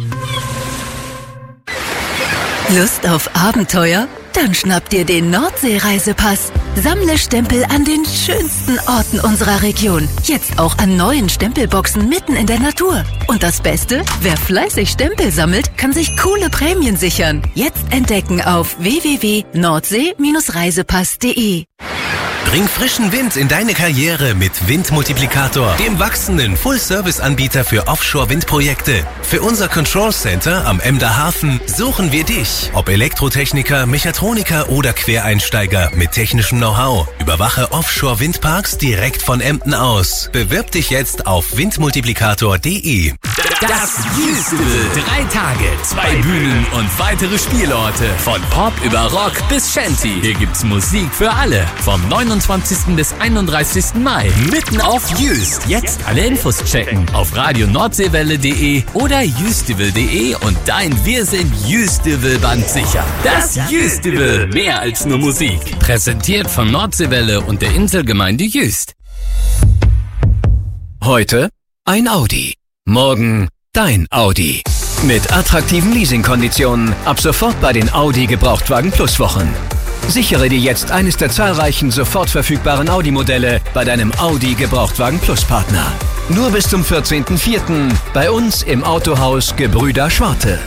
Lust auf Abenteuer? Dann schnapp dir den Nordsee-Reisepass. Sammle Stempel an den schönsten Orten unserer Region. Jetzt auch an neuen Stempelboxen mitten in der Natur. Und das Beste? Wer fleißig Stempel sammelt, kann sich coole Prämien sichern. Jetzt entdecken auf www.nordsee-reisepass.de. Bring frischen Wind in deine Karriere mit Windmultiplikator, dem wachsenden Full-Service-Anbieter für Offshore-Windprojekte. Für unser Control Center am Emder Hafen suchen wir dich. Ob Elektrotechniker, Mechatroniker oder Quereinsteiger mit technischem Know-how. Überwache Offshore-Windparks direkt von Emden aus. Bewirb dich jetzt auf windmultiplikator.de. Das Festival. 3 Tage, 2 Bühnen und weitere Spielorte. Von Pop über Rock bis Shanty. Hier gibt's Musik für alle. Vom 29. bis 31. Mai. Mitten auf Jüst. Jetzt alle Infos checken. Auf radioNordseewelle.de oder jüstival.de und dein Wir sind Jüstival Band sicher. Das Jüstival. Mehr als nur Musik. Präsentiert von Nordseewelle und der Inselgemeinde Jüst. Heute ein Audi. Morgen dein Audi. Mit attraktiven Leasingkonditionen ab sofort bei den Audi Gebrauchtwagen Plus Wochen. Sichere dir jetzt eines der zahlreichen sofort verfügbaren Audi-Modelle bei deinem Audi Gebrauchtwagen Plus Partner. Nur bis zum 14.04. bei uns im Autohaus Gebrüder Schwarte.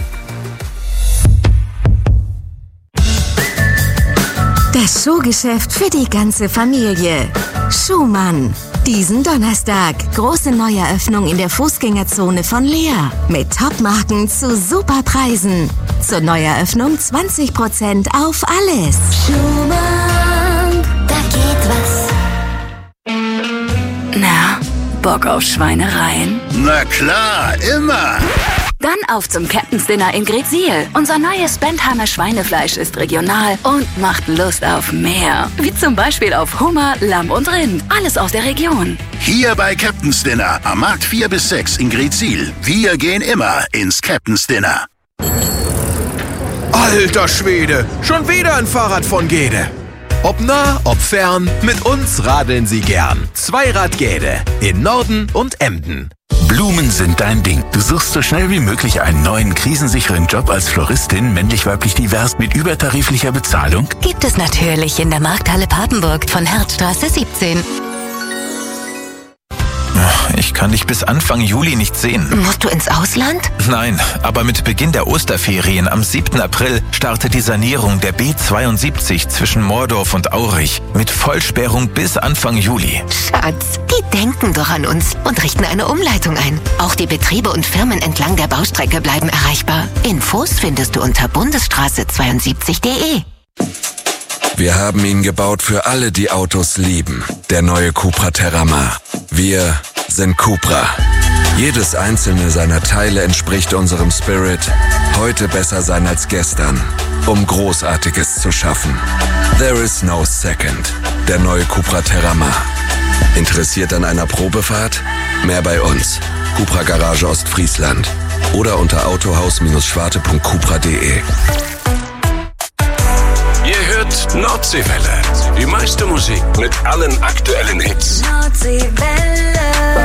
Das Schuhgeschäft für die ganze Familie. Schumann. Diesen Donnerstag große Neueröffnung in der Fußgängerzone von Leer. Mit Topmarken zu super Preisen. Zur Neueröffnung 20% auf alles. Schumann, da geht was. Na, Bock auf Schweinereien? Na klar, immer. Dann auf zum Captain's Dinner in Greetsiel. Unser neues Bentheimer Schweinefleisch ist regional und macht Lust auf mehr. Wie zum Beispiel auf Hummer, Lamm und Rind. Alles aus der Region. Hier bei Captain's Dinner am Markt 4 bis 6 in Greetsiel. Wir gehen immer ins Captain's Dinner. Alter Schwede, schon wieder ein Fahrrad von Gede. Ob nah, ob fern, mit uns radeln Sie gern. Zweirad Gede in Norden und Emden. Blumen sind dein Ding. Du suchst so schnell wie möglich einen neuen, krisensicheren Job als Floristin, männlich-weiblich divers, mit übertariflicher Bezahlung? Gibt es natürlich in der Markthalle Papenburg von Herzstraße 17. Ich Ich kann dich bis Anfang Juli nicht sehen. Musst du ins Ausland? Nein, aber mit Beginn der Osterferien am 7. April startet die Sanierung der B72 zwischen Moordorf und Aurich mit Vollsperrung bis Anfang Juli. Schatz, die denken doch an uns und richten eine Umleitung ein. Auch die Betriebe und Firmen entlang der Baustrecke bleiben erreichbar. Infos findest du unter bundesstraße72.de. Wir haben ihn gebaut für alle, die Autos lieben. Der neue Cupra Terramar. Wir sind Cupra. Jedes einzelne seiner Teile entspricht unserem Spirit. Heute besser sein als gestern, um Großartiges zu schaffen. There is no second. Der neue Cupra Terramar. Interessiert an einer Probefahrt? Mehr bei uns. Cupra Garage Ostfriesland. Oder unter autohaus-schwarte.cupra.de. Ihr hört Nordseewelle. Die meiste Musik mit allen aktuellen Hits. Nordseewelle.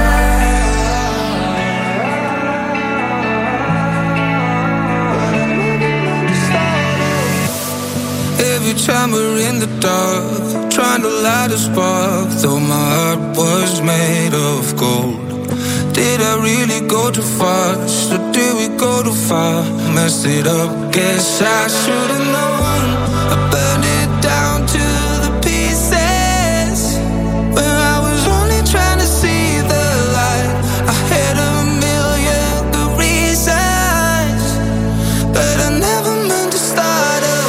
Every time we're in the dark, trying to light a spark, though my heart was made of gold. Did I really go too fast, or did we go too far? Messed it up, guess I should've known. I burned it down to the pieces, when I was only trying to see the light. I had a million good reasons, but I never meant to start a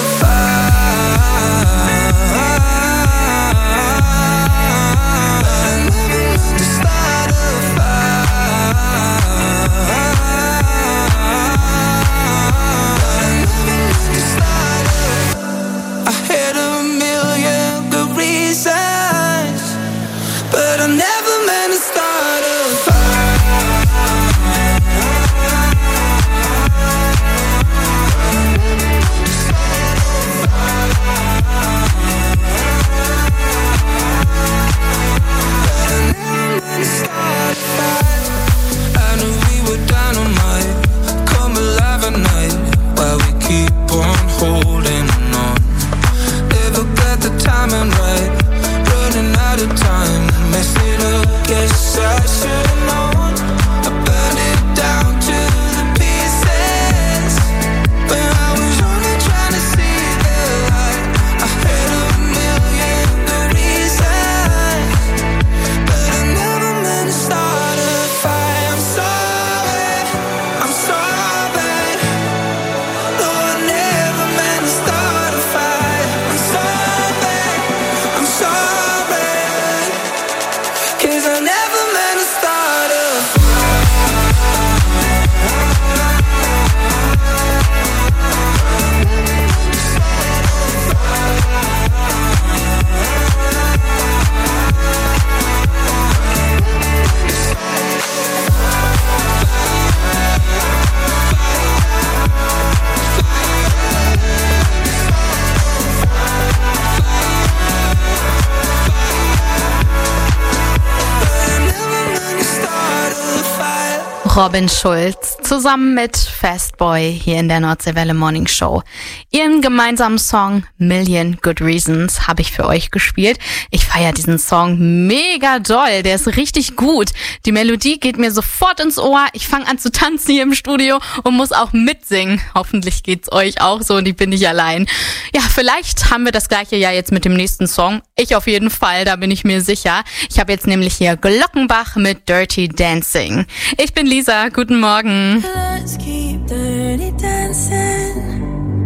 Robin Schulz zusammen mit Fastboy hier in der Nordseewelle Morning Show. Ihren gemeinsamen Song Million Good Reasons habe ich für euch gespielt. Ich feiere diesen Song mega doll, der ist richtig gut. Die Melodie geht mir sofort ins Ohr. Ich fange an zu tanzen hier im Studio und muss auch mitsingen. Hoffentlich geht's euch auch so und ich bin nicht allein. Ja, vielleicht haben wir das gleiche ja jetzt mit dem nächsten Song. Ich auf jeden Fall, da bin ich mir sicher. Ich habe jetzt nämlich hier Glockenbach mit Dirty Dancing. Ich bin Lisa, guten Morgen. Let's keep dirty dancing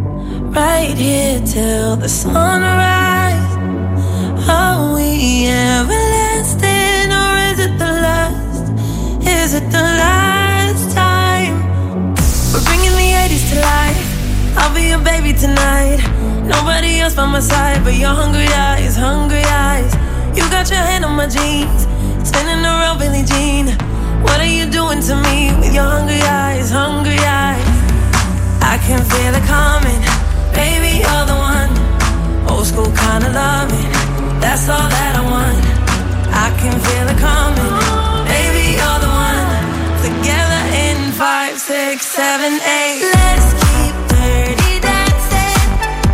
right here till the sunrise. Are we everlasting or is it the last? Is it the last time? We're bringing the 80s to life. I'll be your baby tonight. Nobody else by my side but your hungry eyes, hungry eyes. You got your hand on my jeans, spinning around Billie Jean. What are you doing to me with your hungry eyes, hungry eyes? I can feel it coming, baby, you're the one. Old school kind of loving, that's all that I want. I can feel it coming, baby, you're the one. Together in 5, 6, 7, 8. Let's keep dirty dancing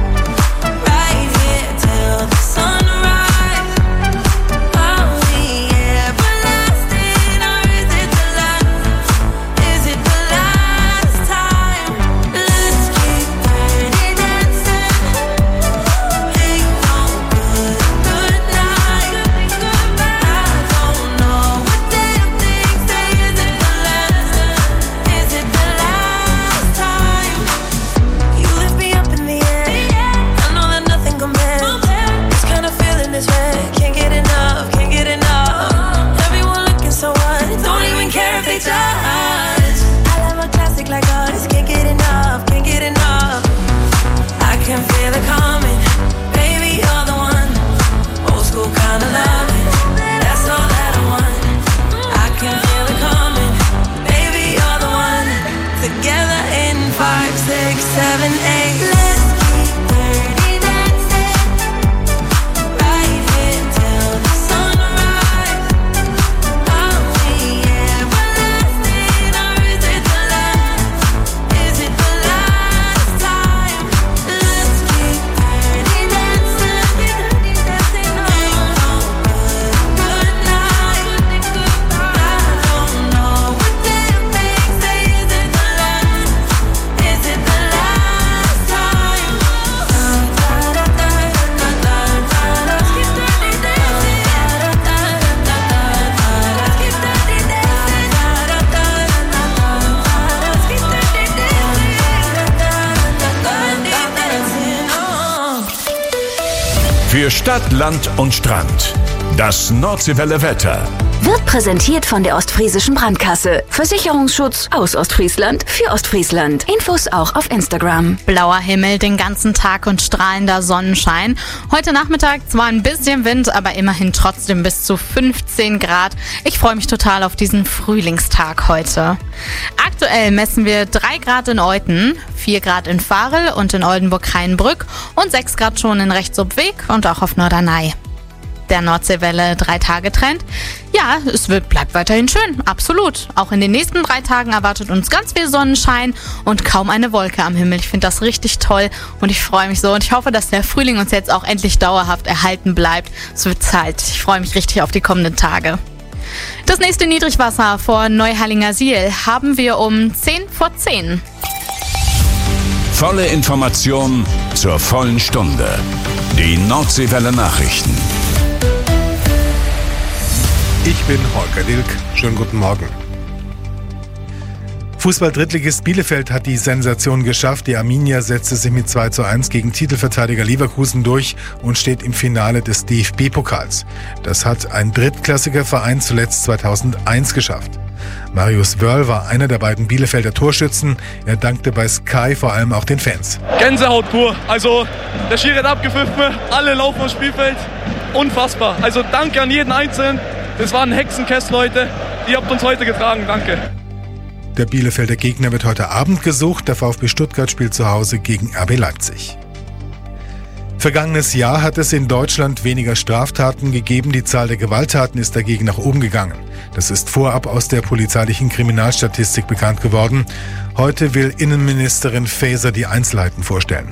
right here till the sunrise. Are we everlasting or is 7, 8. Let's keep dirty dancing right here till the sunrise. Are we everlasting or is it the last? Is it the last time? Let's keep dirty dancing. Ain't no good night. I don't know what them things say. Is it the last? Is it the last time? Let's keep dirty dancing. Let's keep dirty dancing. Let's keep dirty dancing. Für Stadt, Land und Strand. Das Nordseewelle Wetter. Wird präsentiert von der Ostfriesischen Brandkasse. Versicherungsschutz aus Ostfriesland für Ostfriesland. Infos auch auf Instagram. Blauer Himmel den ganzen Tag und strahlender Sonnenschein. Heute Nachmittag zwar ein bisschen Wind, aber immerhin trotzdem bis zu 15 Grad. Ich freue mich total auf diesen Frühlingstag heute. Aktuell messen wir 3 Grad in Euthen, 4 Grad in Varel und in Oldenburg-Kreinbrück und 6 Grad schon in Rechtsobweg und auch auf Norderney. Der Nordseewelle 3-Tage-Trend. Ja, bleibt weiterhin schön, absolut. Auch in den nächsten 3 Tagen erwartet uns ganz viel Sonnenschein und kaum eine Wolke am Himmel. Ich finde das richtig toll und ich freue mich so und ich hoffe, dass der Frühling uns jetzt auch endlich dauerhaft erhalten bleibt. Es wird Zeit. Ich freue mich richtig auf die kommenden Tage. Das nächste Niedrigwasser vor Neuhallingersiel haben wir um 10 vor 10. Volle Information zur vollen Stunde. Die Nordseewelle Nachrichten. Ich bin Holger Dilk. Schönen guten Morgen. Fußball-Drittligist Bielefeld hat die Sensation geschafft. Die Arminia setzte sich mit 2:1 gegen Titelverteidiger Leverkusen durch und steht im Finale des DFB-Pokals. Das hat ein drittklassiger Verein zuletzt 2001 geschafft. Marius Wörl war einer der beiden Bielefelder Torschützen. Er dankte bei Sky vor allem auch den Fans. Gänsehaut pur. Also der Schiri hat abgepfiffen, alle laufen aufs Spielfeld. Unfassbar. Also danke an jeden Einzelnen. Das war ein Hexenkessel, Leute. Ihr habt uns heute getragen. Danke. Der Bielefelder Gegner wird heute Abend gesucht. Der VfB Stuttgart spielt zu Hause gegen RB Leipzig. Vergangenes Jahr hat es in Deutschland weniger Straftaten gegeben. Die Zahl der Gewalttaten ist dagegen nach oben gegangen. Das ist vorab aus der polizeilichen Kriminalstatistik bekannt geworden. Heute will Innenministerin Faeser die Einzelheiten vorstellen.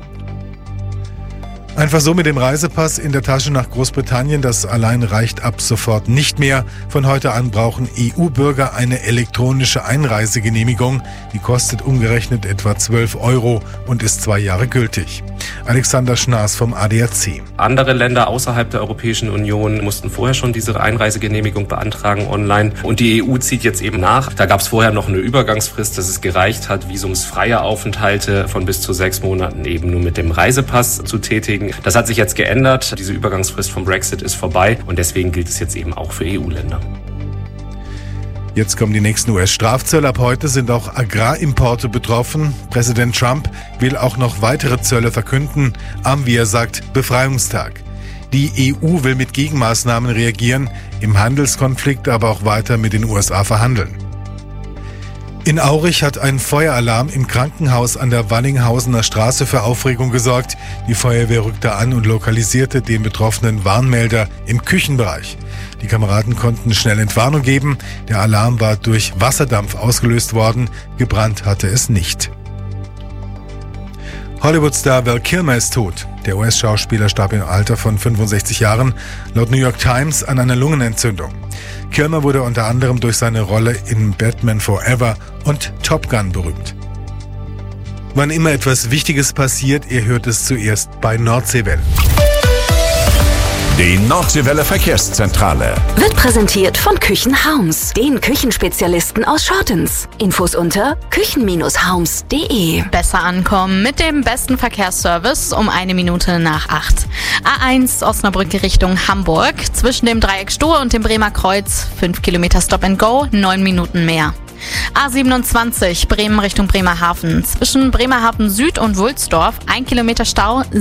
Einfach so mit dem Reisepass in der Tasche nach Großbritannien, das allein reicht ab sofort nicht mehr. Von heute an brauchen EU-Bürger eine elektronische Einreisegenehmigung. Die kostet umgerechnet etwa 12 € und ist 2 Jahre gültig. Alexander Schnaas vom ADAC. Andere Länder außerhalb der Europäischen Union mussten vorher schon diese Einreisegenehmigung beantragen online. Und die EU zieht jetzt eben nach. Da gab es vorher noch eine Übergangsfrist, dass es gereicht hat, visumsfreie Aufenthalte von bis zu 6 Monaten eben nur mit dem Reisepass zu tätigen. Das hat sich jetzt geändert. Diese Übergangsfrist vom Brexit ist vorbei und deswegen gilt es jetzt eben auch für EU-Länder. Jetzt kommen die nächsten US-Strafzölle. Ab heute sind auch Agrarimporte betroffen. Präsident Trump will auch noch weitere Zölle verkünden am, wie er sagt, Befreiungstag. Die EU will mit Gegenmaßnahmen reagieren, im Handelskonflikt aber auch weiter mit den USA verhandeln. In Aurich hat ein Feueralarm im Krankenhaus an der Wallinghausener Straße für Aufregung gesorgt. Die Feuerwehr rückte an und lokalisierte den betroffenen Warnmelder im Küchenbereich. Die Kameraden konnten schnell Entwarnung geben. Der Alarm war durch Wasserdampf ausgelöst worden. Gebrannt hatte es nicht. Hollywood-Star Val Kilmer ist tot. Der US-Schauspieler starb im Alter von 65 Jahren, laut New York Times an einer Lungenentzündung. Kilmer wurde unter anderem durch seine Rolle in Batman Forever und Top Gun berühmt. Wann immer etwas Wichtiges passiert, ihr hört es zuerst bei Nordseewelle. Die Nordseewelle Verkehrszentrale Wird präsentiert von Küchenhaums, den Küchenspezialisten aus Schortens. Infos unter küchen-haums.de. Besser ankommen mit dem besten Verkehrsservice um 1 Minute nach 8. A1 Osnabrück Richtung Hamburg. Zwischen dem Dreieck Stohe und dem Bremer Kreuz 5 Kilometer Stop and Go, 9 Minuten mehr. A27 Bremen Richtung Bremerhaven. Zwischen Bremerhaven Süd und Wulsdorf 1 Kilometer Stau,